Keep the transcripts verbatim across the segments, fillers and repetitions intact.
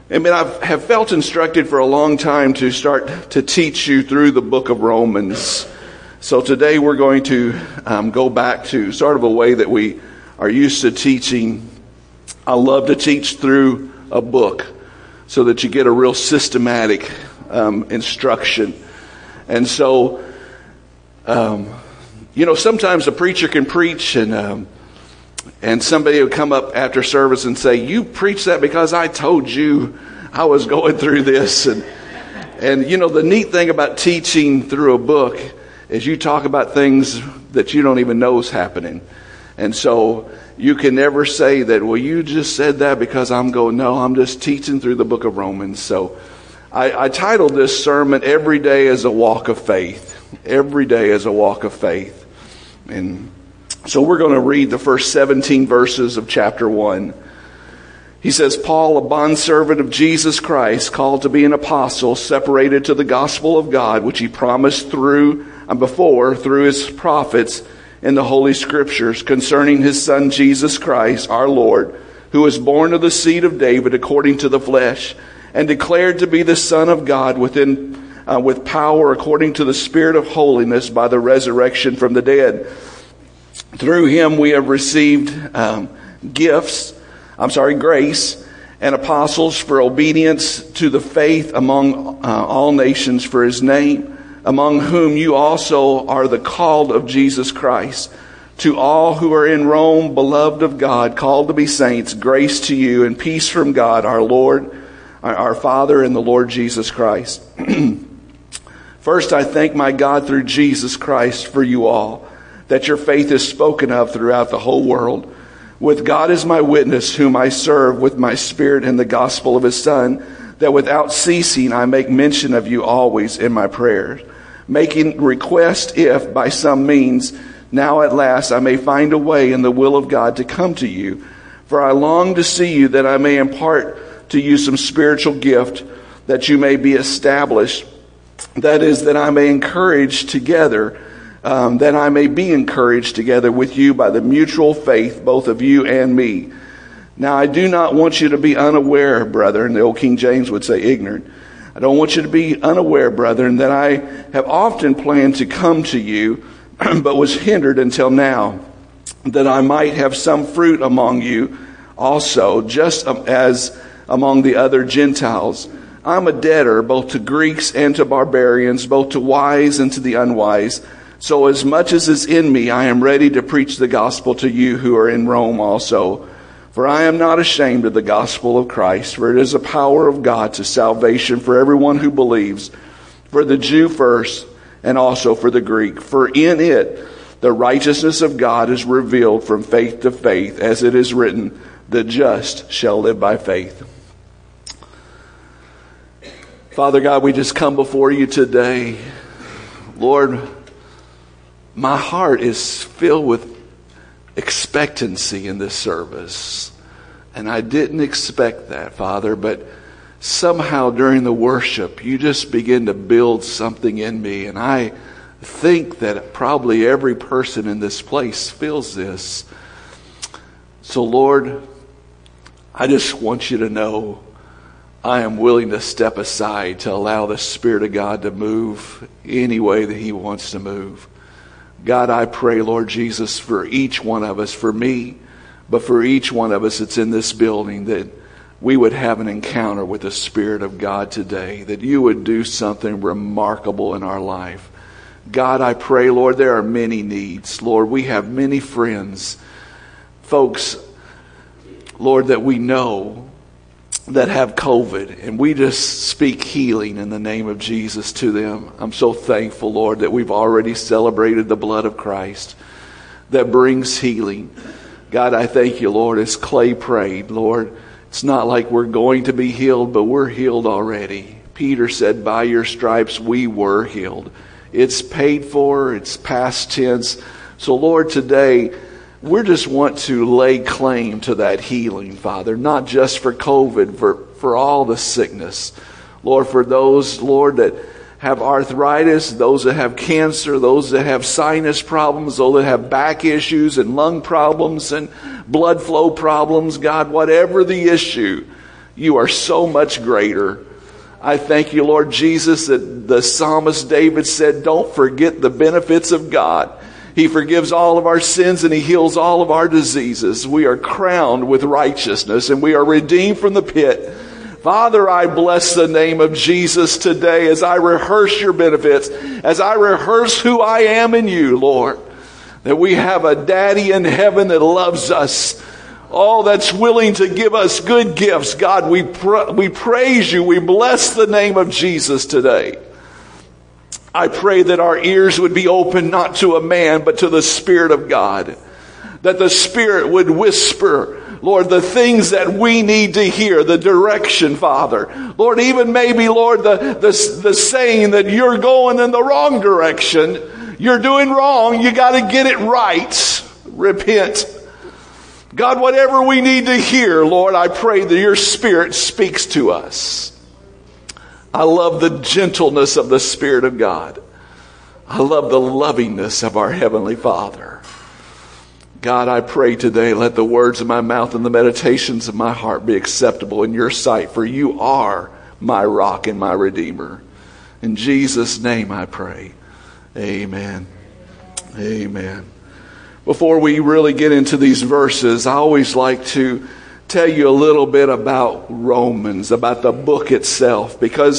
I mean, I have felt instructed for a long time to start to teach you through the book of Romans. So today we're going to um, go back to sort of a way that we are used to teaching. I love to teach through a book so that you get a real systematic um, instruction. And so, um, you know, sometimes a preacher can preach and um, and somebody will come up after service and say, "You preached that because I told you I was going through this." And, and you know, the neat thing about teaching through a book is you talk about things that you don't even know is happening. And so you can never say that, well, you just said that because I'm going, no, I'm just teaching through the book of Romans. So I, I titled this sermon, Every Day is a Walk of Faith. Every day is a walk of faith. And so we're going to read the first seventeen verses of chapter one. He says, Paul, a bondservant of Jesus Christ, called to be an apostle, separated to the gospel of God, which he promised through and before through his prophets in the Holy Scriptures, concerning his Son Jesus Christ, our Lord, who was born of the seed of David according to the flesh, and declared to be the Son of God within uh, with power according to the Spirit of holiness by the resurrection from the dead. Through him we have received um, gifts, I'm sorry, grace and apostles for obedience to the faith among uh, all nations for his name, among whom you also are the called of Jesus Christ. To all who are in Rome, beloved of God, called to be saints, grace to you and peace from God, our Lord, our Father, and the Lord Jesus Christ. First, I thank my God through Jesus Christ for you all, that your faith is spoken of throughout the whole world. With God as my witness, whom I serve with my spirit in the gospel of his Son, that without ceasing I make mention of you always in my prayers, making request if by some means now at last I may find a way in the will of God to come to you. For I long to see you, that I may impart to you some spiritual gift, that you may be established, that is, that I may encourage together Um, that I may be encouraged together with you by the mutual faith, both of you and me. Now I do not want you to be unaware, brethren, the old King James would say ignorant. I don't want you to be unaware, brethren, that I have often planned to come to you, but was hindered until now, that I might have some fruit among you also, just as among the other Gentiles. I'm a debtor both to Greeks and to barbarians, both to wise and to the unwise. So as much as is in me, I am ready to preach the gospel to you who are in Rome also. For I am not ashamed of the gospel of Christ, for it is the power of God to salvation for everyone who believes, for the Jew first, and also for the Greek. For in it the righteousness of God is revealed from faith to faith, as it is written, the just shall live by faith. Father God, we just come before you today. Lord, my heart is filled with expectancy in this service. And I didn't expect that, Father, but somehow during the worship, you just begin to build something in me. And I think that probably every person in this place feels this. So, Lord, I just want you to know I am willing to step aside to allow the Spirit of God to move any way that he wants to move. God, I pray, Lord Jesus, for each one of us, for me, but for each one of us that's in this building, that we would have an encounter with the Spirit of God today, that you would do something remarkable in our life. God, I pray, Lord, there are many needs. Lord, we have many friends, folks, Lord, that we know that have COVID, and we just speak healing in the name of Jesus to them. I'm so thankful, Lord, that we've already celebrated the blood of Christ that brings healing. God, I thank you, Lord, as Clay prayed, Lord, it's not like we're going to be healed, but we're healed already. Peter said, by your stripes we were healed. It's paid for, it's past tense. So, Lord, today, we just want to lay claim to that healing, Father, not just for COVID, for, for all the sickness. Lord, for those, Lord, that have arthritis, those that have cancer, those that have sinus problems, those that have back issues and lung problems and blood flow problems, God, whatever the issue, You are so much greater. I thank you, Lord Jesus, that the psalmist David said, don't forget the benefits of God. He forgives all of our sins and He heals all of our diseases. We are crowned with righteousness and we are redeemed from the pit. Father, I bless the name of Jesus today as I rehearse your benefits, as I rehearse who I am in you, Lord, that we have a daddy in heaven that loves us. Oh, that's willing to give us good gifts. God, we pra- we praise you. We bless the name of Jesus today. I pray that our ears would be open not to a man, but to the Spirit of God. That the Spirit would whisper, Lord, the things that we need to hear, the direction, Father. Lord, even maybe, Lord, the, the, the saying that you're going in the wrong direction. You're doing wrong. You got to get it right. Repent. God, whatever we need to hear, Lord, I pray that your Spirit speaks to us. I love the gentleness of the Spirit of God. I love the lovingness of our Heavenly Father. God, I pray today, let the words of my mouth and the meditations of my heart be acceptable in your sight, for you are my rock and my redeemer. In Jesus' name I pray. Amen. Amen. Before we really get into these verses, I always like to tell you a little bit about Romans, about the book itself, because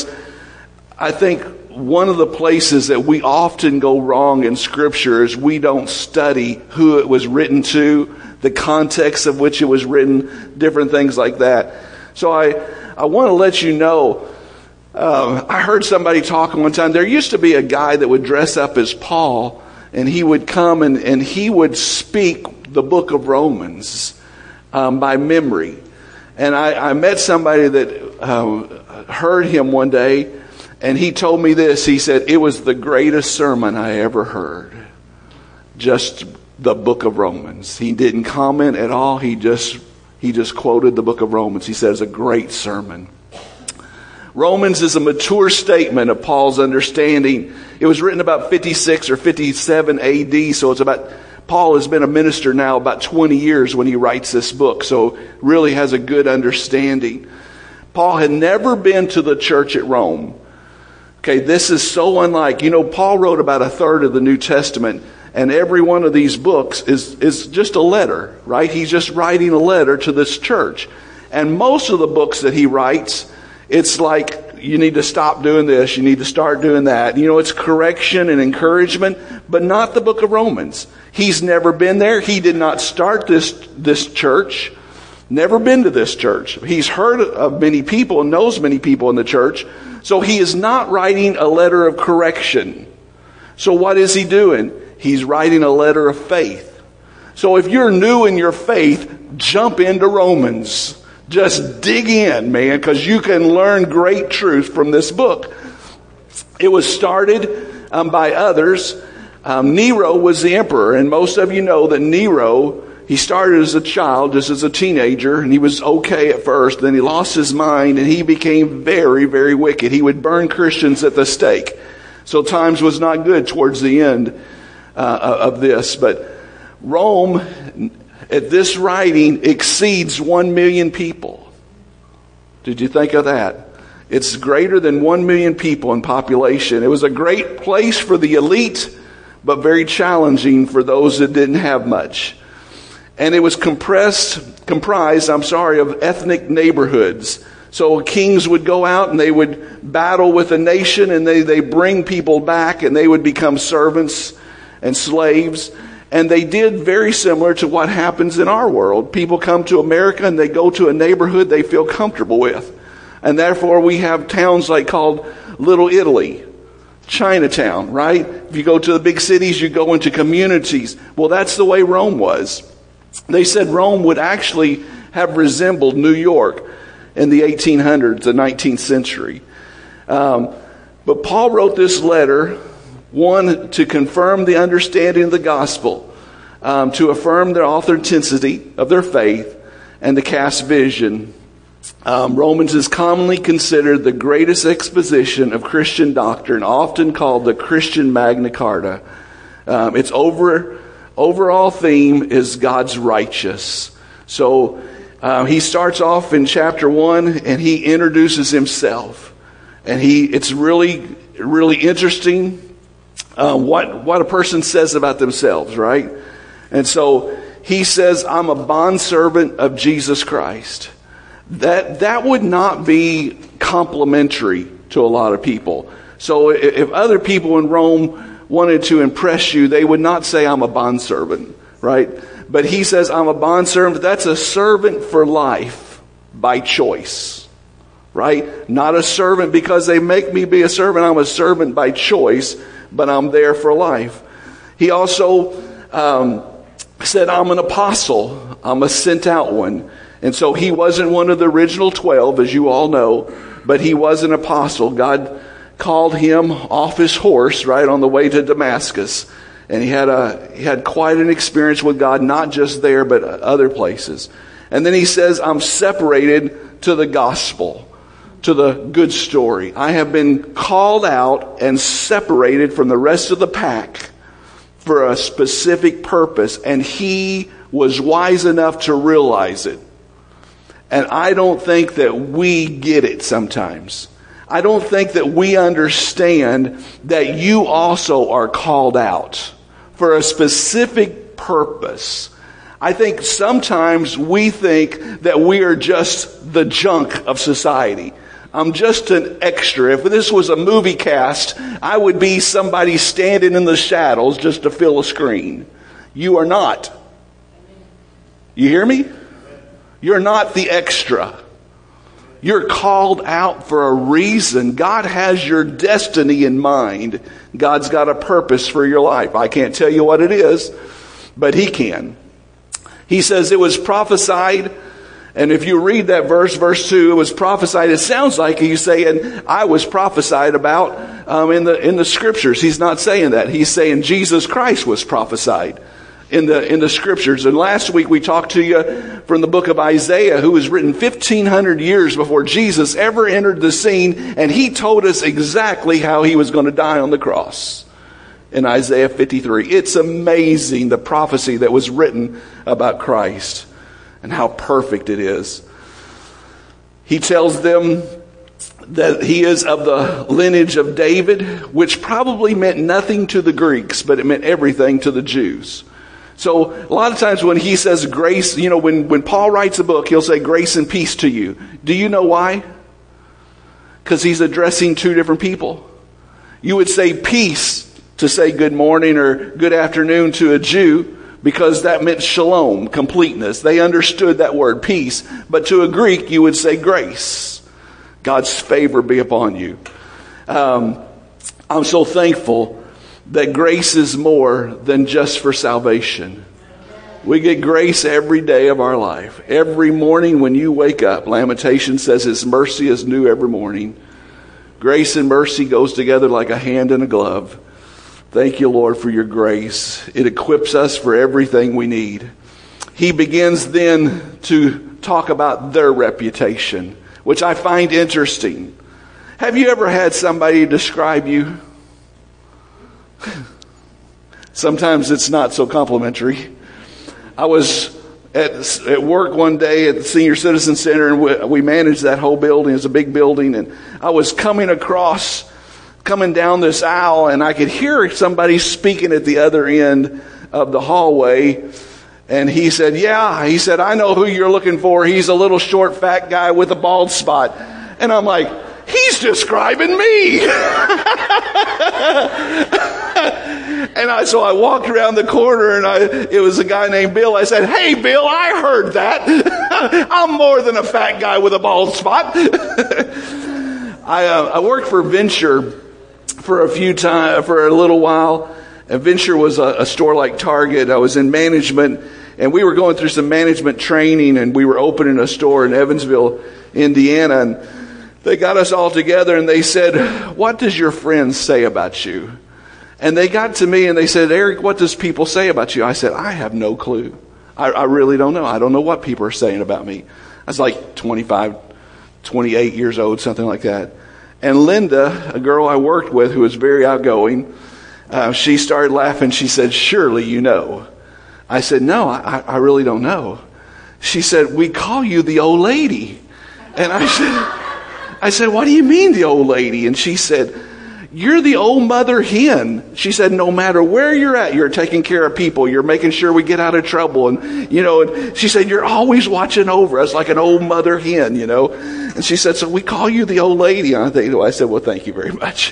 I think one of the places that we often go wrong in Scripture is we don't study who it was written to, the context of which it was written, different things like that. So I, I want to let you know, uh, I heard somebody talking one time, there used to be a guy that would dress up as Paul, and he would come and, and he would speak the book of Romans um, by memory. And I, I met somebody that uh, heard him one day, and he told me this. He said, it was the greatest sermon I ever heard. Just the book of Romans. He didn't comment at all. He just he just quoted the book of Romans. He said it's a great sermon. Romans is a mature statement of Paul's understanding. It was written about fifty-six or fifty-seven A D, so it's about, Paul has been a minister now about twenty years when he writes this book, so really has a good understanding. Paul had never been to the church at Rome. Okay, this is so unlike, you know, Paul wrote about a third of the New Testament, and every one of these books is, is just a letter, right? He's just writing a letter to this church. And most of the books that he writes, it's like, you need to stop doing this, you need to start doing that. You know, it's correction and encouragement, but not the book of Romans. He's never been there. He did not start this, this church. Never been to this church. He's heard of many people and knows many people in the church. So he is not writing a letter of correction. So what is he doing? He's writing a letter of faith. So if you're new in your faith, jump into Romans. Just dig in, man, because you can learn great truth from this book. It was started um, by others. Um, Nero was the emperor, and most of you know that Nero, he started as a child, just as a teenager, and he was okay at first. Then he lost his mind, and he became very, very wicked. He would burn Christians at the stake. So times was not good towards the end uh, of this. But Rome, at this writing, exceeds one million people. Did you think of that? It's greater than one million people in population. It was a great place for the elite, but very challenging for those that didn't have much. And it was compressed, comprised, I'm sorry, of ethnic neighborhoods. So kings would go out and they would battle with a nation, and they, they bring people back, and they would become servants and slaves. And they did very similar to what happens in our world. People come to America and they go to a neighborhood they feel comfortable with. And therefore we have towns like called Little Italy, Chinatown, right? If you go to the big cities, you go into communities. Well, that's the way Rome was. They said Rome would actually have resembled New York in the eighteen hundreds, the nineteenth century. Um, but Paul wrote this letter, one, to confirm the understanding of the gospel, um, to affirm their authenticity of their faith, and to cast vision. Um, Romans is commonly considered the greatest exposition of Christian doctrine, often called the Christian Magna Carta. Um, its over, overall theme is God's righteous. So uh, he starts off in chapter one and he introduces himself. And he, it's really, really interesting uh, what, what a person says about themselves, right? And so he says, I'm a bondservant of Jesus Christ. That, that would not be complimentary to a lot of people. So if other people in Rome wanted to impress you, they would not say, I'm a bondservant, right? But he says, I'm a bondservant. That's a servant for life by choice, right? Not a servant because they make me be a servant. I'm a servant by choice, but I'm there for life. He also um, said, I'm an apostle. I'm a sent out one. And so he wasn't one of the original twelve, as you all know, but he was an apostle. God called him off his horse, right, on the way to Damascus. And he had a he had quite an experience with God, not just there, but other places. And then he says, I'm separated to the gospel, to the good story. I have been called out and separated from the rest of the pack for a specific purpose. And he was wise enough to realize it. And I don't think that we get it sometimes. I don't think that we understand that you also are called out for a specific purpose. I think sometimes we think that we are just the junk of society. I'm just an extra. If this was a movie cast, I would be somebody standing in the shadows just to fill a screen. You are not. You hear me? You're not the extra. You're called out for a reason. God has your destiny in mind. God's got a purpose for your life. I can't tell you what it is, but He can. He says it was prophesied, and if you read that verse, verse two, it was prophesied. It sounds like he's saying, I was prophesied about um, in the in the scriptures. He's not saying that. He's saying Jesus Christ was prophesied in the in the scriptures. And last week we talked to you from the book of Isaiah, who was written fifteen hundred years before Jesus ever entered the scene, and he told us exactly how he was going to die on the cross in Isaiah fifty-three. It's amazing the prophecy that was written about Christ and how perfect it is. He tells them that he is of the lineage of David, which probably meant nothing to the Greeks, but it meant everything to the Jews. So a lot of times when he says grace, you know, when, when Paul writes a book, he'll say grace and peace to you. Do you know why? Because he's addressing two different people. You would say peace to say good morning or good afternoon to a Jew, because that meant shalom, completeness. They understood that word, peace. But to a Greek, you would say grace. God's favor be upon you. Um, I'm so thankful that grace is more than just for salvation. We get grace every day of our life. Every morning when you wake up, Lamentation says His mercy is new every morning. Grace and mercy goes together like a hand and a glove. Thank you, Lord, for your grace. It equips us for everything we need. He begins then to talk about their reputation, which I find interesting. Have you ever had somebody describe you? Sometimes it's not so complimentary. I was at, at work one day at the Senior Citizen Center, and we, we managed that whole building. It's a big building, and I was coming across, coming down this aisle, and I could hear somebody speaking at the other end of the hallway. And he said, yeah, he said, I know who you're looking for. He's a little short, fat guy with a bald spot. And I'm like, he's describing me. And I, so I walked around the corner, and I, it was a guy named Bill. I said, hey, Bill, I heard that. I'm more than a fat guy with a bald spot. I, uh, I worked for Venture for a few time, for a little while. And Venture was a, a store like Target. I was in management, and we were going through some management training, and we were opening a store in Evansville, Indiana. And they got us all together, and they said, what does your friends say about you? And they got to me and they said, Eric, what does people say about you? I said, I have no clue. I, I really don't know. I don't know what people are saying about me. I was like twenty-five, twenty-eight years old, something like that. And Linda, a girl I worked with who was very outgoing, uh, she started laughing. She said, surely you know. I said, no, I, I really don't know. she said, we call you the old lady. And I said, I said, what do you mean the old lady? And she said, you're the old mother hen. She said, no matter where you're at, you're taking care of people. You're making sure we get out of trouble. And, you know, and she said, you're always watching over us like an old mother hen, you know. And she said, so we call you the old lady. And I, think, I said, well, thank you very much.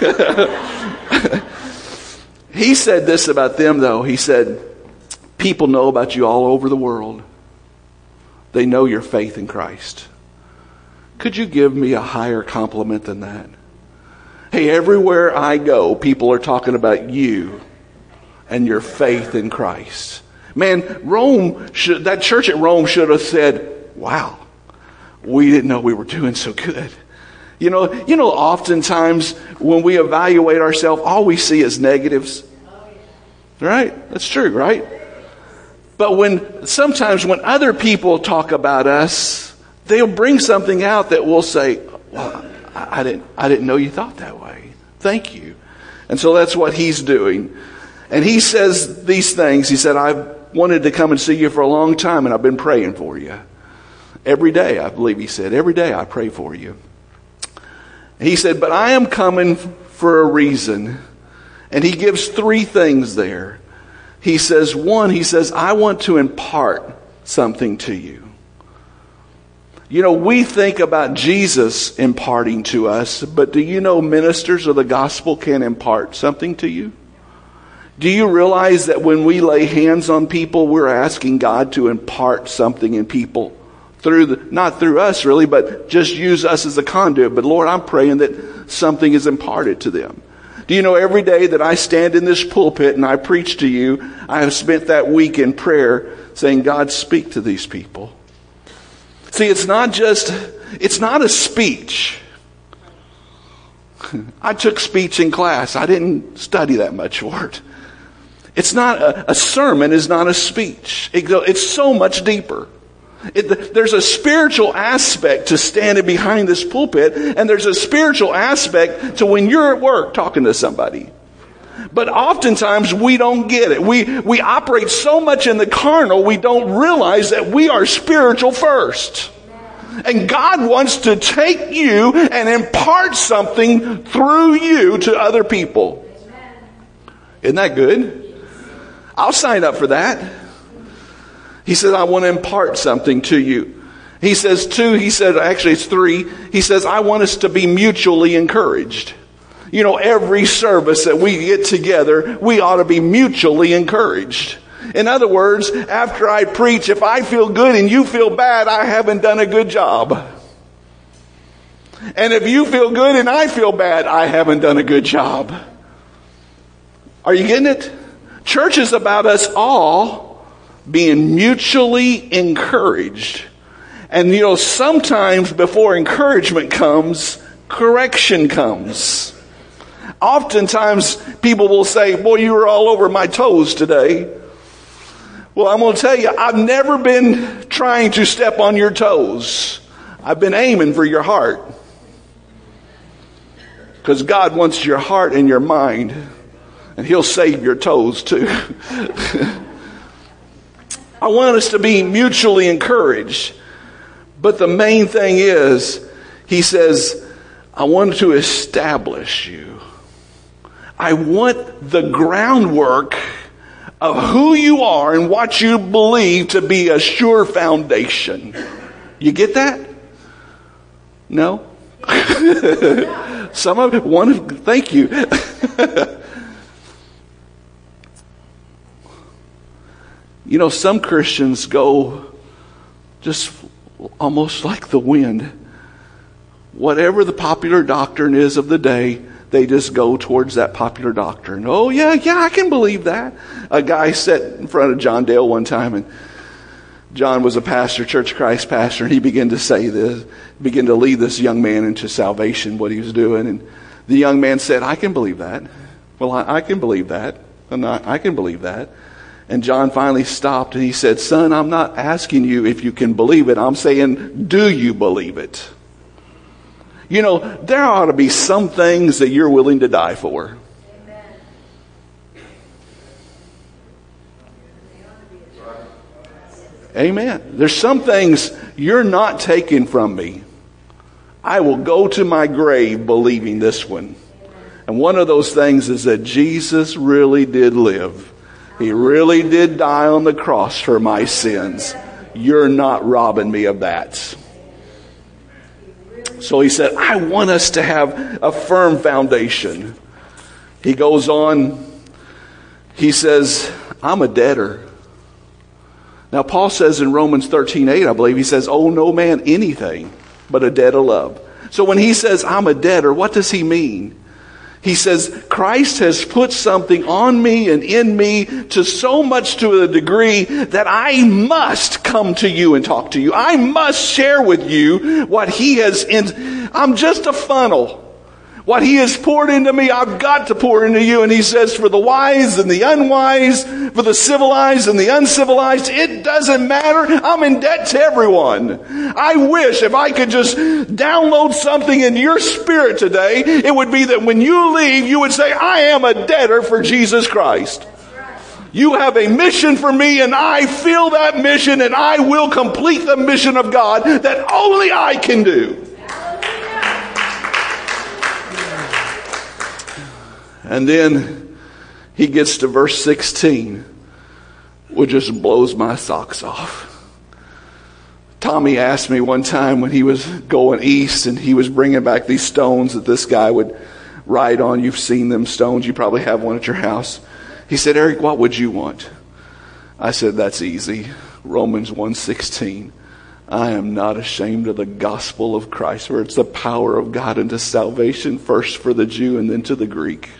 He said this about them, though. He said, people know about you all over the world. They know your faith in Christ. Could you give me a higher compliment than that? Hey, everywhere I go, people are talking about you and your faith in Christ. Man, Rome, should, that church at Rome should have said, wow, we didn't know we were doing so good. You know, you know, oftentimes when we evaluate ourselves, all we see is negatives. Right? That's true, right? But when sometimes when other people talk about us, they'll bring something out that will say, well, I didn't, I didn't know you thought that way. Thank you. And so that's what he's doing. And he says these things. He said, I've wanted to come and see you for a long time, and I've been praying for you. Every day, I believe he said, every day I pray for you. He said, but I am coming for a reason. And he gives three things there. He says, one, he says, I want to impart something to you. You know, we think about Jesus imparting to us, but do you know ministers of the gospel can impart something to you? Do you realize that when we lay hands on people, we're asking God to impart something in people? Through the, not through us really, but just use us as a conduit. But Lord, I'm praying that something is imparted to them. Do you know every day that I stand in this pulpit and I preach to you, I have spent that week in prayer saying, God, speak to these people. See, it's not just, it's not a speech. I took speech in class. I didn't study that much for it. It's not, a, a sermon is not a speech. It, it's so much deeper. It, there's a spiritual aspect to standing behind this pulpit, and there's a spiritual aspect to when you're at work talking to somebody. But oftentimes we don't get it. We, we operate so much in the carnal, we don't realize that we are spiritual first. And God wants to take you and impart something through you to other people. Isn't that good? I'll sign up for that. He said, I want to impart something to you. He says two, he said, actually it's three. He says, I want us to be mutually encouraged. You know, every service that we get together, we ought to be mutually encouraged. In other words, after I preach, if I feel good and you feel bad, I haven't done a good job. And if you feel good and I feel bad, I haven't done a good job. Are you getting it? Church is about us all being mutually encouraged. And you know, sometimes before encouragement comes, correction comes. Oftentimes people will say, boy, you were all over my toes today. Well, I'm going to tell you, I've never been trying to step on your toes. I've been aiming for your heart. Because God wants your heart and your mind. And He'll save your toes too. I want us to be mutually encouraged. But the main thing is, He says, I want to establish you. I want the groundwork of who you are and what you believe to be a sure foundation. You get that? No? Some of it, one, thank you. You know, some Christians go just almost like the wind. Whatever the popular doctrine is of the day, they just go towards that popular doctrine. Oh, yeah, yeah, I can believe that. A guy sat in front of John Dale one time, and John was a pastor, Church of Christ pastor, and he began to say this, began to lead this young man into salvation, what he was doing. And the young man said, I can believe that. Well, I, I can believe that. I'm not, I can believe that. And John finally stopped and he said, son, I'm not asking you if you can believe it. I'm saying, do you believe it? You know, there ought to be some things that you're willing to die for. Amen. Amen. There's some things you're not taking from me. I will go to my grave believing this one. And one of those things is that Jesus really did live. He really did die on the cross for my sins. You're not robbing me of that. So he said, I want us to have a firm foundation. He goes on, he says, I'm a debtor. Now Paul says in Romans thirteen eight, I believe, he says, owe no man anything but a debt of love. So when he says, I'm a debtor, what does he mean? He says, Christ has put something on me and in me to so much to a degree that I must come to you and talk to you. I must share with you what he has in. I'm just a funnel. What he has poured into me, I've got to pour into you. And he says, for the wise and the unwise, for the civilized and the uncivilized, it doesn't matter. I'm in debt to everyone. I wish if I could just download something in your spirit today, it would be that when you leave, you would say, I am a debtor for Jesus Christ. You have a mission for me, and I feel that mission, and I will complete the mission of God that only I can do. And then he gets to verse sixteen, which just blows my socks off. Tommy asked me one time when he was going east and he was bringing back these stones that this guy would ride on. You've seen them stones. You probably have one at your house. He said, Eric, what would you want? I said, that's easy. Romans one sixteen. I am not ashamed of the gospel of Christ, for it's the power of God unto salvation, first for the Jew and then to the Greek.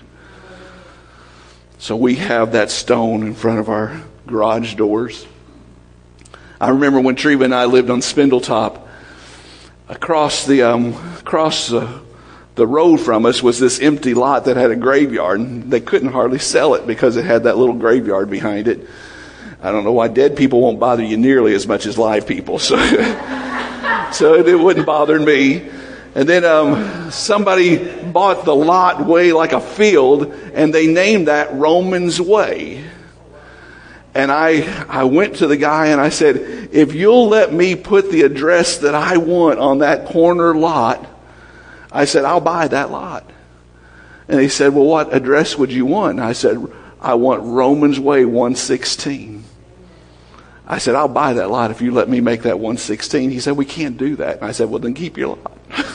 So we have that stone in front of our garage doors. I remember when Treva and I lived on Spindletop, across the um, across the, the road from us was this empty lot that had a graveyard. And they couldn't hardly sell it because it had that little graveyard behind it. I don't know why dead people won't bother you nearly as much as live people. So, so it, it wouldn't bother me. And then um, somebody bought the lot way like a field, and they named that Romans Way. And I I went to the guy and I said, if you'll let me put the address that I want on that corner lot, I said, I'll buy that lot. And he said, well, what address would you want? And I said, I want Romans Way one sixteen. I said, I'll buy that lot if you let me make that one sixteen. He said, we can't do that. And I said, well, then keep your lot.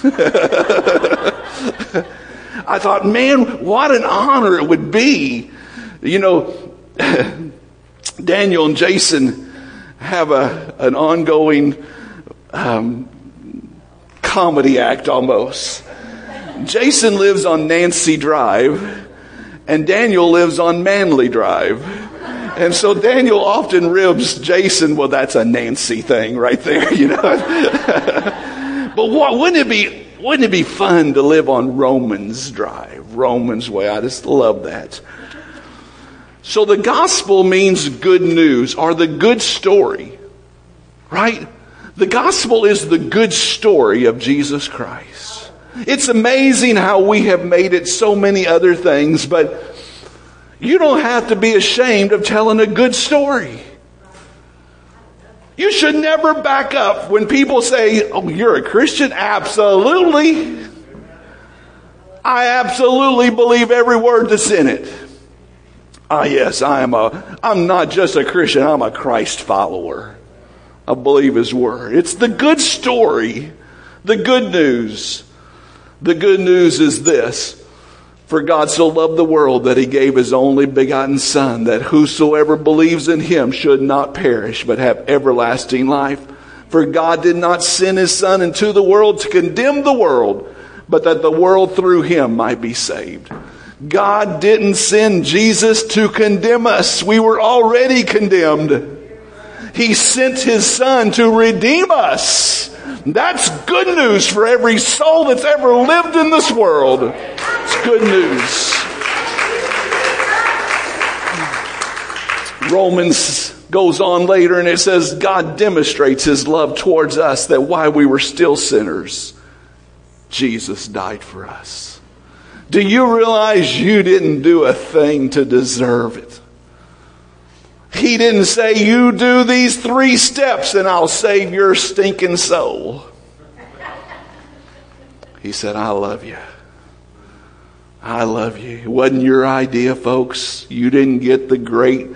I thought, man, what an honor it would be. You know, Daniel and Jason have a an ongoing um, comedy act almost. Jason lives on Nancy Drive, and Daniel lives on Manly Drive. And so Daniel often ribs Jason, well, that's a Nancy thing right there, you know. But what, wouldn't it be, wouldn't it be fun to live on Romans Drive, Romans Way? I just love that. So the gospel means good news or the good story, right? The gospel is the good story of Jesus Christ. It's amazing how we have made it so many other things, but you don't have to be ashamed of telling a good story. You should never back up when people say, oh, you're a Christian? Absolutely. I absolutely believe every word that's in it. Ah, yes, I am a, I'm not just a Christian, I'm a Christ follower. I believe His Word. It's the good story, the good news. The good news is this. For God so loved the world that He gave His only begotten Son, that whosoever believes in Him should not perish, but have everlasting life. For God did not send His Son into the world to condemn the world, but that the world through Him might be saved. God didn't send Jesus to condemn us. We were already condemned. He sent His Son to redeem us. That's good news for every soul that's ever lived in this world. It's good news. Romans goes on later and it says, God demonstrates His love towards us, that while we were still sinners, Jesus died for us. Do you realize you didn't do a thing to deserve it? He didn't say, you do these three steps and I'll save your stinking soul. He said, I love you. I love you. It wasn't your idea, folks. You didn't get the great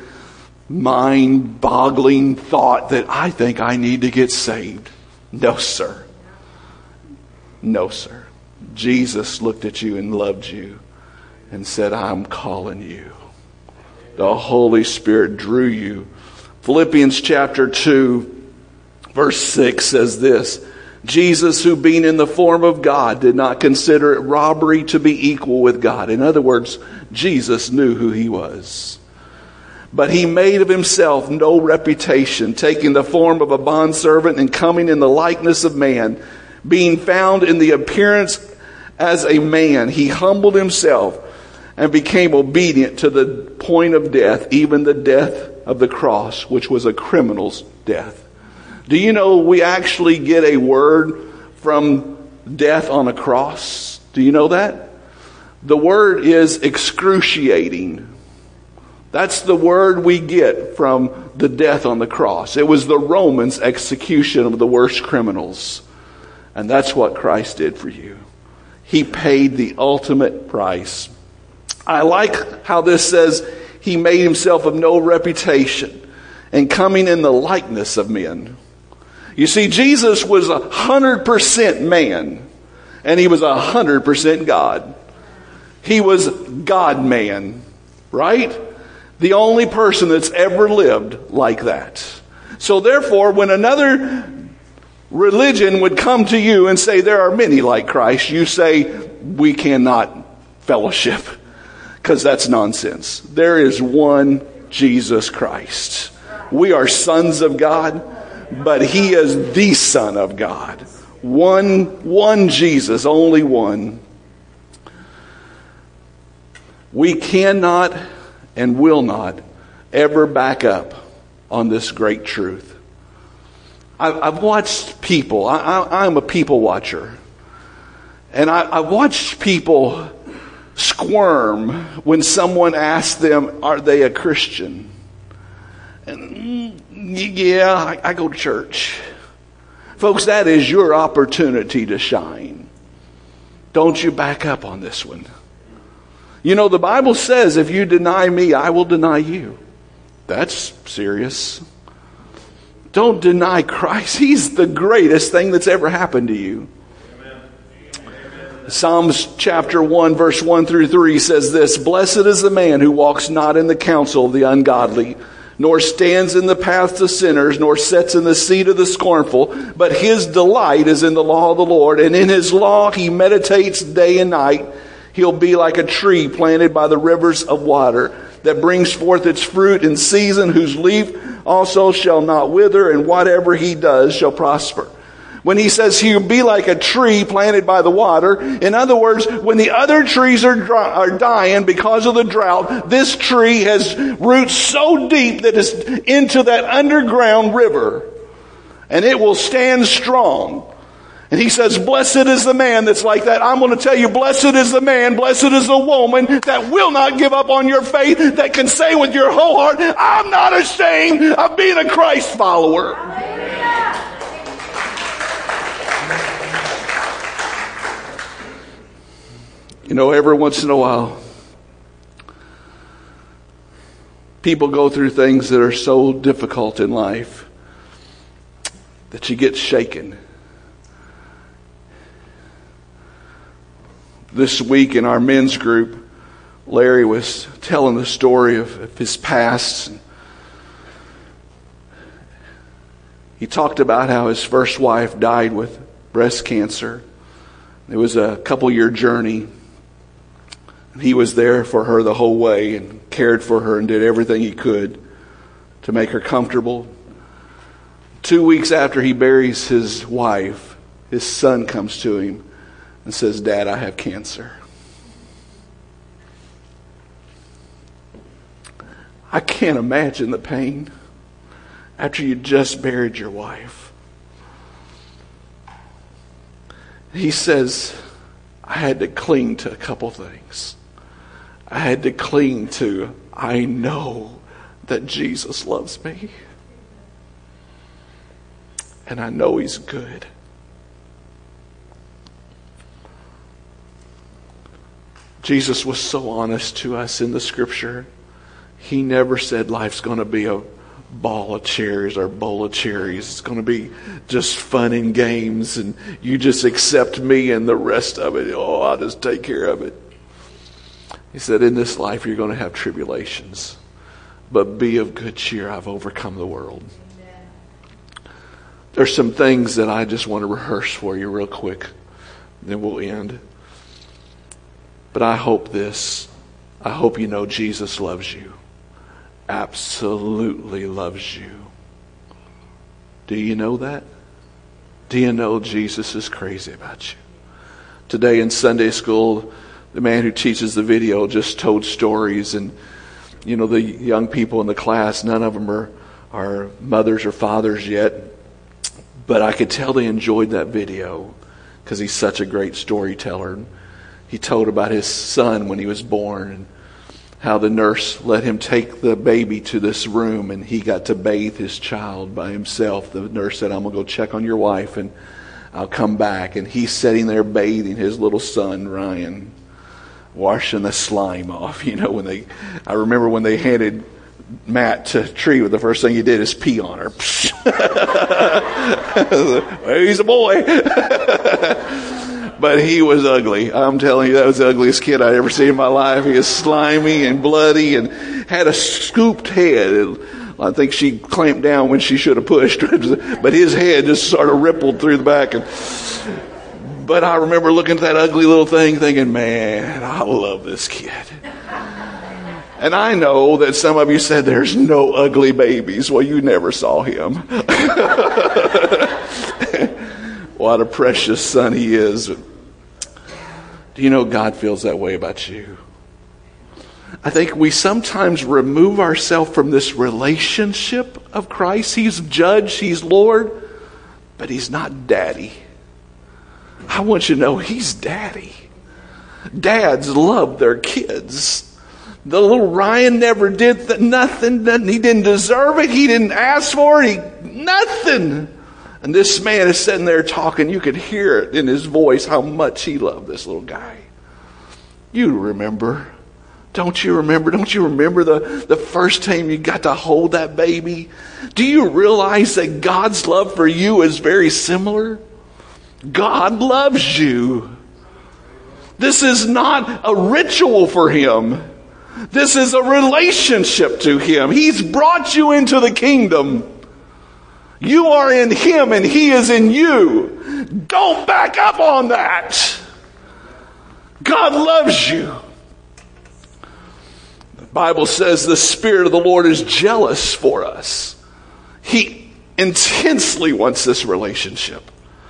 mind-boggling thought that I think I need to get saved. No, sir. No, sir. Jesus looked at you and loved you and said, I'm calling you. The Holy Spirit drew you. Philippians chapter two, verse six says this, Jesus, who being in the form of God, did not consider it robbery to be equal with God. In other words, Jesus knew who he was. But he made of himself no reputation, taking the form of a bondservant and coming in the likeness of man. Being found in the appearance as a man, he humbled himself and became obedient to the point of death, even the death of the cross, which was a criminal's death. Do you know we actually get a word from death on a cross? Do you know that? The word is excruciating. That's the word we get from the death on the cross. It was the Romans' execution of the worst criminals. And that's what Christ did for you. He paid the ultimate price. I like how this says he made himself of no reputation and coming in the likeness of men. You see, Jesus was a hundred percent man and he was a hundred percent God. He was God-man, right? The only person that's ever lived like that. So therefore, when another religion would come to you and say there are many like Christ, you say we cannot fellowship because that's nonsense. There is one Jesus Christ. We are sons of God, but he is the Son of God. One, one Jesus, only one. We cannot and will not ever back up on this great truth. I've watched people, I, I, I'm a people watcher, and I, I've watched people squirm when someone asks them, are they a Christian? And yeah, I, I go to church. Folks, that is your opportunity to shine. Don't you back up on this one. You know, the Bible says, if you deny me, I will deny you. That's serious. Don't deny Christ. He's the greatest thing that's ever happened to you. Amen. Psalms chapter one, verse one through three says this, blessed is the man who walks not in the counsel of the ungodly, nor stands in the paths of sinners, nor sits in the seat of the scornful, but his delight is in the law of the Lord, and in his law he meditates day and night. He'll be like a tree planted by the rivers of water, that brings forth its fruit in season, whose leaf also shall not wither, and whatever he does shall prosper. When he says he'll be like a tree planted by the water, in other words, when the other trees are dry, are dying because of the drought, this tree has roots so deep that it's into that underground river, and it will stand strong. And he says, blessed is the man that's like that. I'm going to tell you, blessed is the man, blessed is the woman that will not give up on your faith, that can say with your whole heart, I'm not ashamed of being a Christ follower. You know, every once in a while, people go through things that are so difficult in life that you get shaken. This week in our men's group, Larry was telling the story of, of his past. He talked about how his first wife died with breast cancer. It was a couple year journey. He was there for her the whole way and cared for her and did everything he could to make her comfortable. Two weeks after he buries his wife, his son comes to him and says, Dad, I have cancer. I can't imagine the pain after you just buried your wife. He says, I had to cling to a couple things. I had to cling to, I know that Jesus loves me. And I know He's good. Jesus was so honest to us in the Scripture. He never said life's going to be a ball of cherries or bowl of cherries. It's going to be just fun and games, and you just accept me and the rest of it, oh, I'll just take care of it. He said, in this life you're going to have tribulations, but be of good cheer. I've overcome the world. There's some things that I just want to rehearse for you real quick, then we'll end. But I hope this. I hope you know Jesus loves you. Absolutely loves you. Do you know that? Do you know Jesus is crazy about you? Today in Sunday school, the man who teaches the video just told stories, and you know, the young people in the class, none of them are, are mothers or fathers yet, but I could tell they enjoyed that video because he's such a great storyteller. He told about his son when he was born and how the nurse let him take the baby to this room and he got to bathe his child by himself. The nurse said, I'm going to go check on your wife and I'll come back. And he's sitting there bathing his little son, Ryan, washing the slime off. You know, when they, I remember when they handed Matt to Tree, the first thing he did is pee on her. Well, he's a boy. But he was ugly. I'm telling you, that was the ugliest kid I'd ever seen in my life. He was slimy and bloody and had a scooped head. I think she clamped down when she should have pushed. But his head just sort of rippled through the back. And, but I remember looking at that ugly little thing thinking, man, I love this kid. And I know that some of you said there's no ugly babies. Well, you never saw him. What a precious son he is. Do you know God feels that way about you? I think we sometimes remove ourselves from this relationship of Christ. He's judge, He's Lord, but He's not daddy. I want you to know He's daddy. Dads love their kids. The little Ryan never did th- nothing. He didn't deserve it. He didn't ask for it. He, nothing. And this man is sitting there talking. You could hear it in his voice how much he loved this little guy. You remember. Don't you remember? Don't you remember the, the first time you got to hold that baby? Do you realize that God's love for you is very similar? God loves you. This is not a ritual for Him. This is a relationship to Him. He's brought you into the kingdom. You are in Him and He is in you. Don't back up on that. God loves you. The Bible says the Spirit of the Lord is jealous for us. He intensely wants this relationship.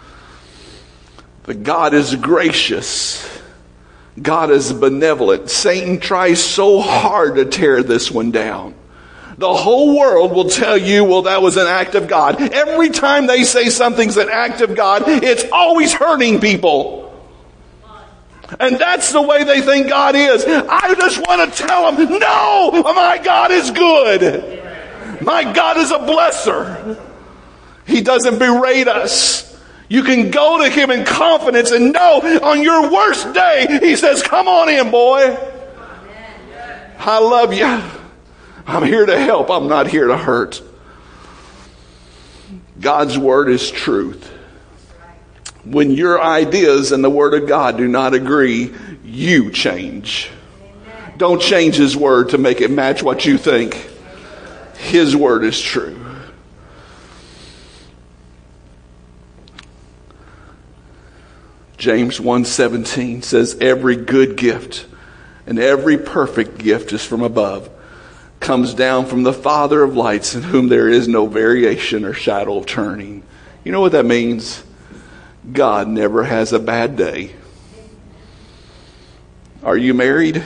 But God is gracious. God is benevolent. Satan tries so hard to tear this one down. The whole world will tell you, well, that was an act of God. Every time they say something's an act of God, it's always hurting people. And that's the way they think God is. I just want to tell them, no, my God is good. My God is a blesser. He doesn't berate us. You can go to Him in confidence and know on your worst day, He says, come on in, boy. I love you. I'm here to help. I'm not here to hurt. God's word is truth. When your ideas and the word of God do not agree, you change. Don't change His word to make it match what you think. His word is true. James one seventeen says, every good gift and every perfect gift is from above, comes down from the Father of lights, in whom there is no variation or shadow of turning. You know what that means? God never has a bad day. Are you married?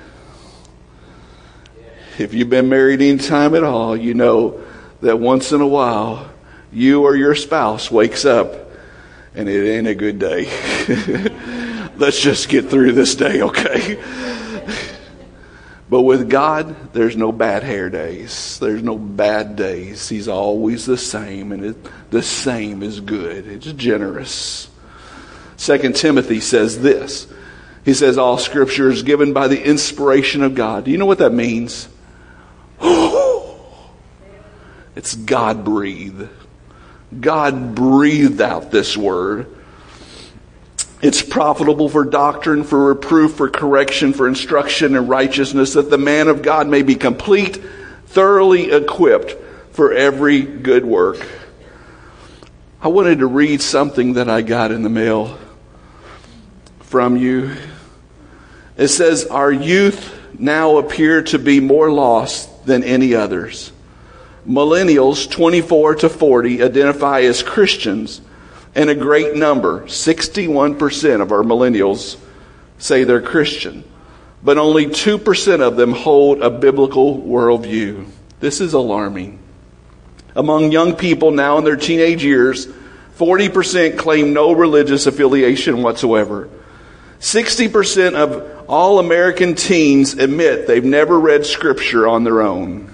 If you've been married any time at all, you know that once in a while, you or your spouse wakes up and it ain't a good day. Let's just get through this day, okay? But with God, there's no bad hair days. There's no bad days. He's always the same, and it, the same is good. It's generous. Second Timothy says this. He says, all Scripture is given by the inspiration of God. Do you know what that means? It's God-breathed. God breathed out this word. It's profitable for doctrine, for reproof, for correction, for instruction in righteousness, that the man of God may be complete, thoroughly equipped for every good work. I wanted to read something that I got in the mail from you. It says, our youth now appear to be more lost than any others. Millennials twenty-four to forty identify as Christians, and a great number, sixty-one percent of our millennials, say they're Christian. But only two percent of them hold a biblical worldview. This is alarming. Among young people now in their teenage years, forty percent claim no religious affiliation whatsoever. sixty percent of all American teens admit they've never read Scripture on their own.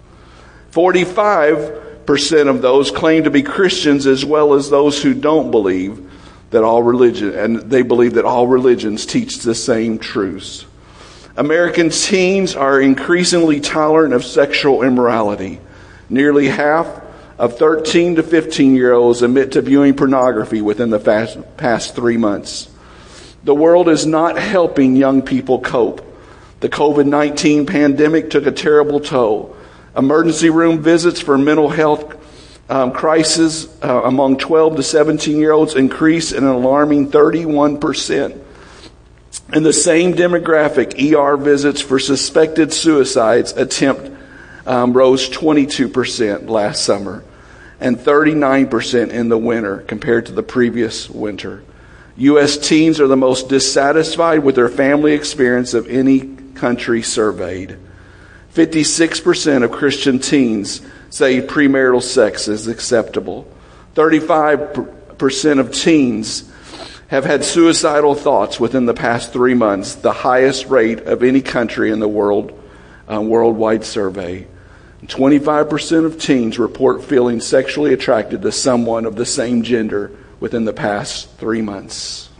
forty-five percent of those claim to be Christians, as well as those who don't believe that all religion, and they believe that all religions teach the same truths. American teens are increasingly tolerant of sexual immorality. Nearly half of thirteen to fifteen year olds admit to viewing pornography within the fast, past three months. The world is not helping young people cope. The covid nineteen pandemic took a terrible toll. Emergency room visits for mental health um, crisis uh, among twelve to seventeen year olds increased an alarming thirty-one percent. In the same demographic, E R visits for suspected suicides attempt um, rose twenty-two percent last summer and thirty-nine percent in the winter compared to the previous winter. U S teens are the most dissatisfied with their family experience of any country surveyed. fifty-six percent of Christian teens say premarital sex is acceptable. thirty-five percent of teens have had suicidal thoughts within the past three months, the highest rate of any country in the world uh, worldwide survey. twenty-five percent of teens report feeling sexually attracted to someone of the same gender within the past three months.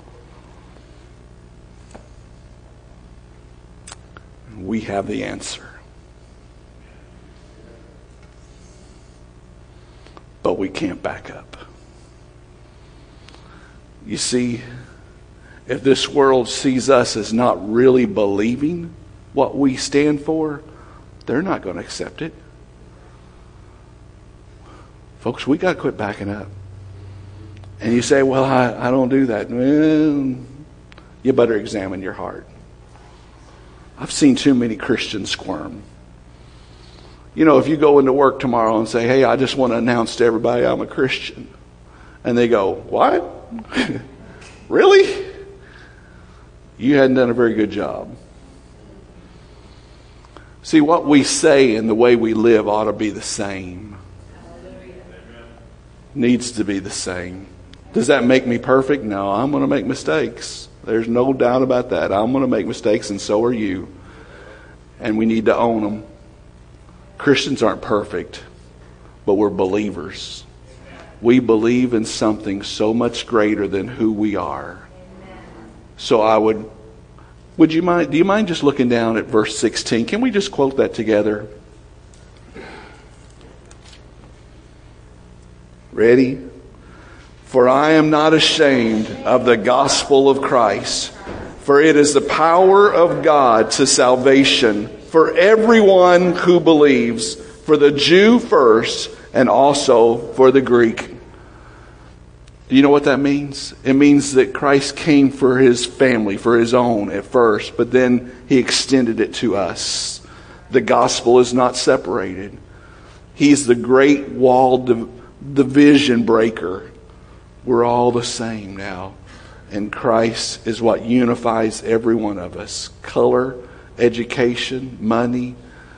We have the answer. But we can't back up. You see, if this world sees us as not really believing what we stand for, they're not going to accept it. Folks, we got to quit backing up. And you say, well, I, I don't do that. Well, you better examine your heart. I've seen too many Christians squirm. You know, if you go into work tomorrow and say, hey, I just want to announce to everybody I'm a Christian. And they go, what? Really? You hadn't done a very good job. See, what we say and the way we live ought to be the same. Needs to be the same. Does that make me perfect? No, I'm going to make mistakes. There's no doubt about that. I'm going to make mistakes, and so are you. And we need to own them. Christians aren't perfect, but we're believers. We believe in something so much greater than who we are. So I would, would you mind, do you mind just looking down at verse sixteen? Can we just quote that together? Ready? For I am not ashamed of the gospel of Christ, for it is the power of God to salvation for everyone who believes, for the Jew first and also for the Greek. Do you know what that means? It means that Christ came for his family, for his own at first, but then he extended it to us. The gospel is not separated. He's the great wall div- division breaker. We're all the same now. And Christ is what unifies every one of us. Color, education, money,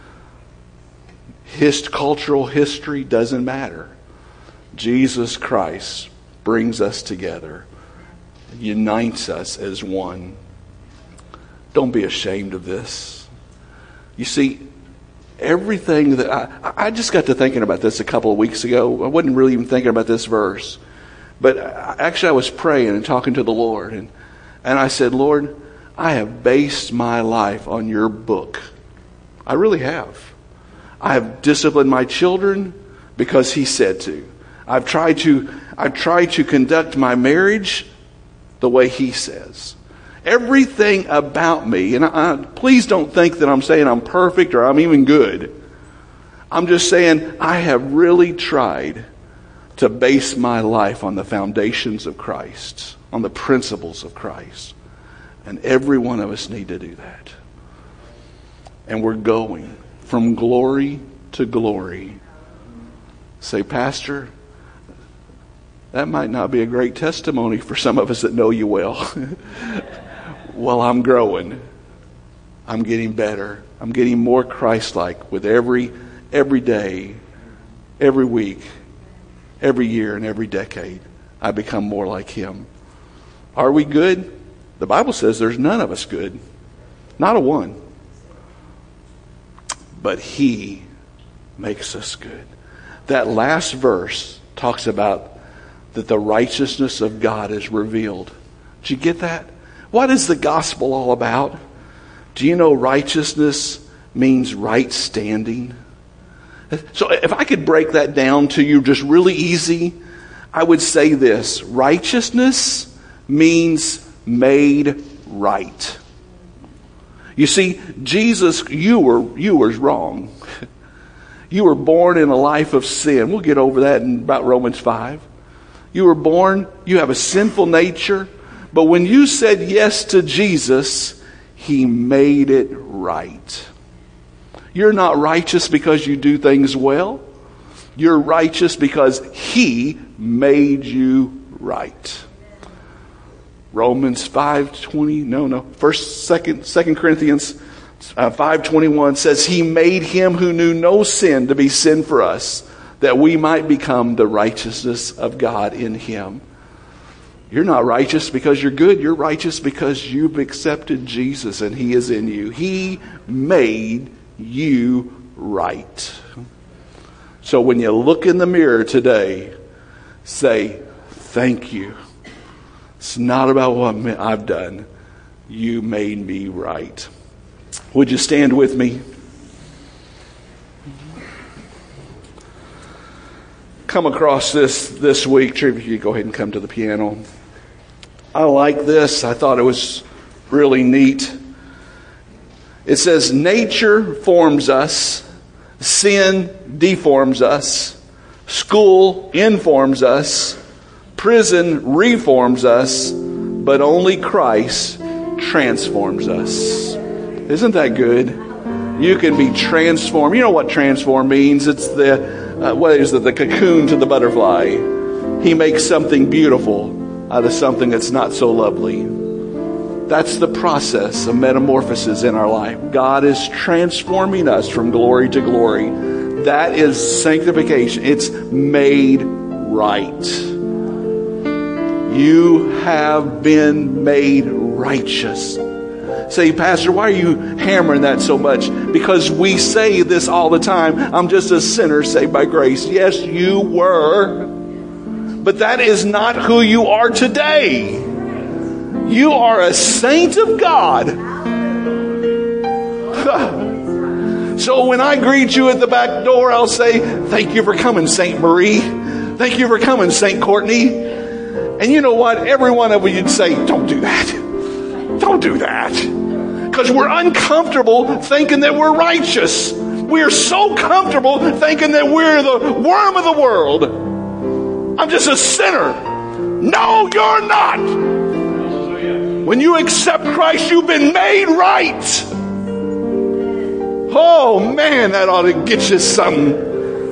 his cultural history doesn't matter. Jesus Christ brings us together, unites us as one. Don't be ashamed of this. You see, everything that I, I just got to thinking about this a couple of weeks ago. I wasn't really even thinking about this verse. But actually I was praying and talking to the Lord. And, and I said, Lord, I have based my life on your book. I really have. I have disciplined my children because he said to. I've tried to, I've tried to conduct my marriage the way he says. Everything about me, and I, I, please don't think that I'm saying I'm perfect or I'm even good. I'm just saying I have really tried to base my life on the foundations of Christ, on the principles of Christ. And every one of us need to do that. And we're going from glory to glory. Say, Pastor, that might not be a great testimony for some of us that know you well. Well, I'm growing. I'm getting better. I'm getting more Christ-like with every every day, every week, every year, and every decade. I become more like him. Are we good? The Bible says there's none of us good. Not a one. But he makes us good. That last verse talks about that the righteousness of God is revealed. Did you get that? What is the gospel all about? Do you know righteousness means right standing? So if I could break that down to you just really easy, I would say this. Righteousness means made right. You see, Jesus, you were you were wrong. You were born in a life of sin. We'll get over that in about Romans five. You were born, you have a sinful nature, but when you said yes to Jesus, he made it right. You're not righteous because you do things well. You're righteous because he made you right. Romans five twenty, no, no, first, second, second Corinthians uh, five twenty-one says, he made him who knew no sin to be sin for us, that we might become the righteousness of God in him. You're not righteous because you're good. You're righteous because you've accepted Jesus and he is in you. He made you right. So when you look in the mirror today, say, thank you. It's not about what I've done. You made me right. Would you stand with me? Come across this this week. Trevor, you go ahead and come to the piano. I like this. I thought it was really neat. It says, nature forms us, sin deforms us, school informs us, prison reforms us, but only Christ transforms us. Isn't that good? You can be transformed. You know what transform means? It's the, uh, what is it? The cocoon to the butterfly. He makes something beautiful out of something that's not so lovely. That's the process of metamorphosis in our life. God is transforming us from glory to glory. That is sanctification. It's made right. You have been made righteous. Say, Pastor, why are you hammering that so much? Because we say this all the time. I'm just a sinner saved by grace. Yes, you were. But that is not who you are today. You are a saint of God. So when I greet you at the back door, I'll say, thank you for coming, Saint Marie. Thank you for coming, Saint Courtney. And you know what? Every one of you'd say, don't do that. Don't do that. Because we're uncomfortable thinking that we're righteous. We are so comfortable thinking that we're the worm of the world. I'm just a sinner. No, you're not. When you accept Christ, you've been made right. Oh man, that ought to get you something.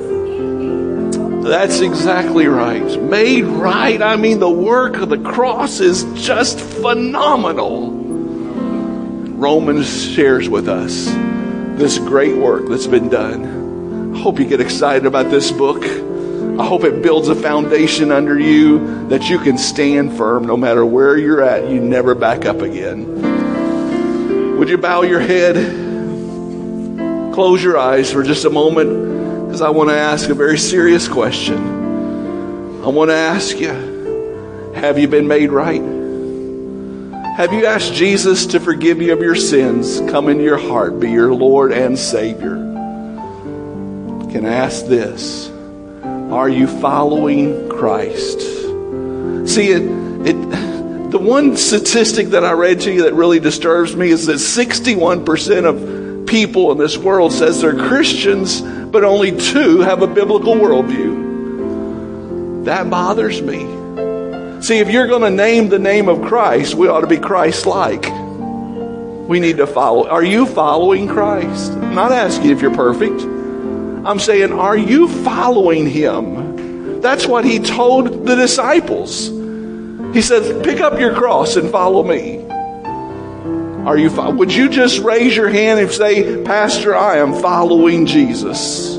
That's exactly right. Made right. I mean, the work of the cross is just phenomenal. Romans shares with us this great work that's been done. I hope you get excited about this book. I hope it builds a foundation under you that you can stand firm no matter where you're at. You never back up again. Would you bow your head? close your eyes for just a moment, because I want to ask a very serious question. I want to ask you, have you been made right? Have you asked Jesus to forgive you of your sins, come into your heart, be your Lord and Savior? Can I ask this? Are you following Christ? See, it, it, the one statistic that I read to you that really disturbs me is that sixty-one percent of people in this world says they're Christians, but only two have a biblical worldview. That bothers me. See, if you're going to name the name of Christ, we ought to be Christ-like. We need to follow. Are you following Christ? I'm not asking if you're perfect. I'm saying, are you following Him? That's what He told the disciples. He says, pick up your cross and follow me. Are you? Would you just raise your hand and say, Pastor, I am following Jesus?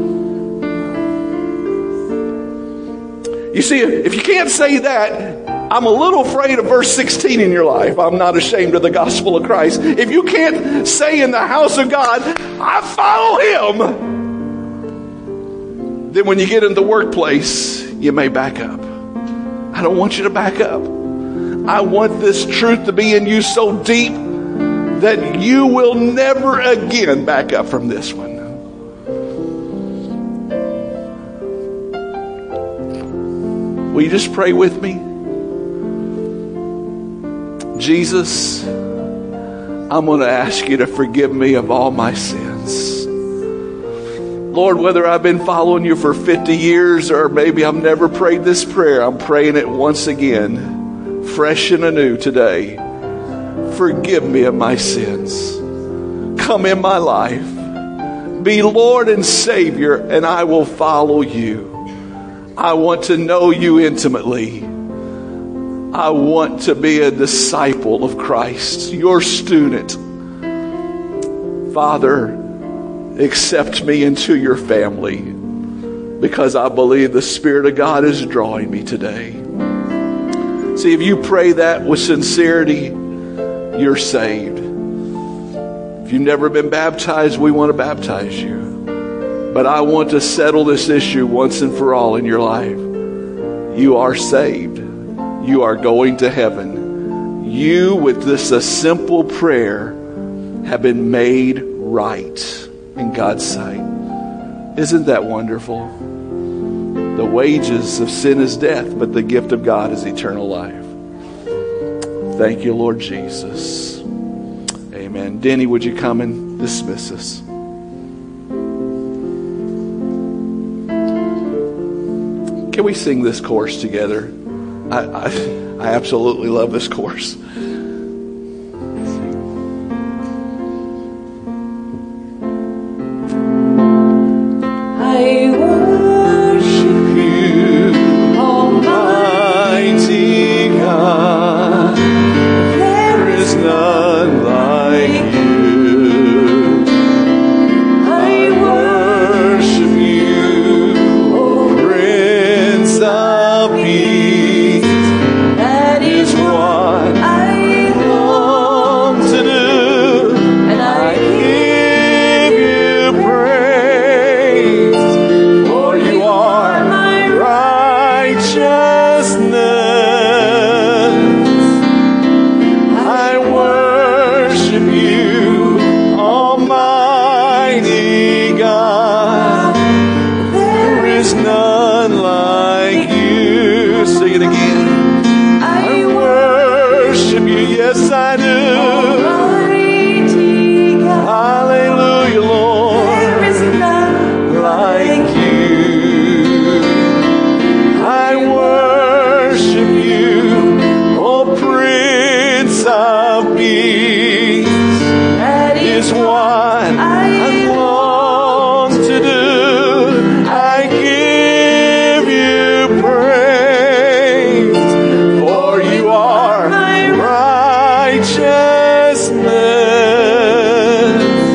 You see, if you can't say that, I'm a little afraid of verse sixteen in your life. I'm not ashamed of the gospel of Christ. If you can't say in the house of God, I follow Him, then when you get in the workplace, you may back up. I don't want you to back up. I want this truth to be in you so deep that you will never again back up from this one. Will you just pray with me? Jesus, I'm going to ask you to forgive me of all my sins. Lord, whether I've been following you for fifty years or maybe I've never prayed this prayer, I'm praying it once again, fresh and anew today. Forgive me of my sins. Come in my life. Be Lord and Savior, and I will follow you. I want to know you intimately. I want to be a disciple of Christ, your student. Father, accept me into your family, because I believe the Spirit of God is drawing me today. See, if you pray that with sincerity, you're saved. If you've never been baptized, we want to baptize you. But I want to settle this issue once and for all in your life. You are saved. You are going to heaven. You, with this a simple prayer, have been made right in God's sight. Isn't that wonderful? The wages of sin is death, but the gift of God is eternal life. Thank you, Lord Jesus. Amen. Denny, would you come and dismiss us? Can we sing this chorus together? I, I, I absolutely love this chorus. I worship you, Almighty God. There is none like you. I worship you, O Prince of Peace. That is what I long to do, and I give you praise, for you are my righteousness. I worship you, Almighty God. There is none like you. Sing it again. I worship you, yes I do. Almighty God. Hallelujah, Lord. There is none like you. I worship you, O Prince of Peace. That is what I long to do. I give you praise, for you are my righteousness.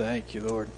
Thank you, Lord.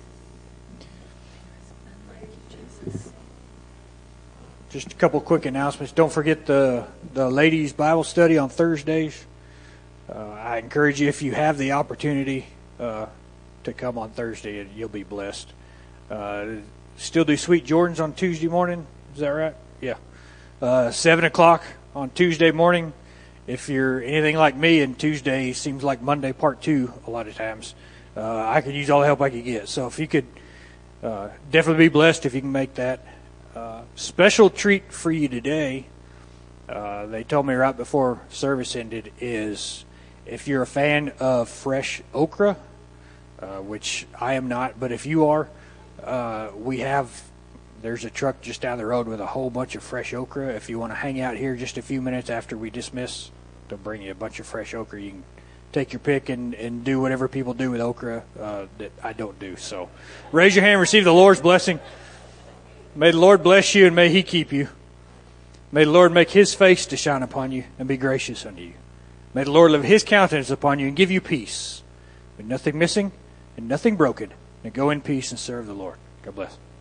Just a couple quick announcements. Don't forget the, the ladies' Bible study on Thursdays. Uh, I encourage you, if you have the opportunity, uh, to come on Thursday, and you'll be blessed. Uh, still do Sweet Jordans on Tuesday morning. Is that right? Yeah. Uh, seven o'clock on Tuesday morning. If you're anything like me, and Tuesday seems like Monday part two a lot of times, uh, I could use all the help I could get. So if you could uh, definitely be blessed if you can make that. Uh, special treat for you today, uh, they told me right before service ended, is if you're a fan of fresh okra, uh, which I am not, but if you are, uh, we have, there's a truck just down the road with a whole bunch of fresh okra. If you want to hang out here just a few minutes after we dismiss, they'll bring you a bunch of fresh okra. You can take your pick and, and do whatever people do with okra uh, that I don't do. So raise your hand, receive the Lord's blessing. May the Lord bless you and may He keep you. May the Lord make His face to shine upon you and be gracious unto you. May the Lord lift His countenance upon you and give you peace, with nothing missing and nothing broken. And go in peace and serve the Lord. God bless.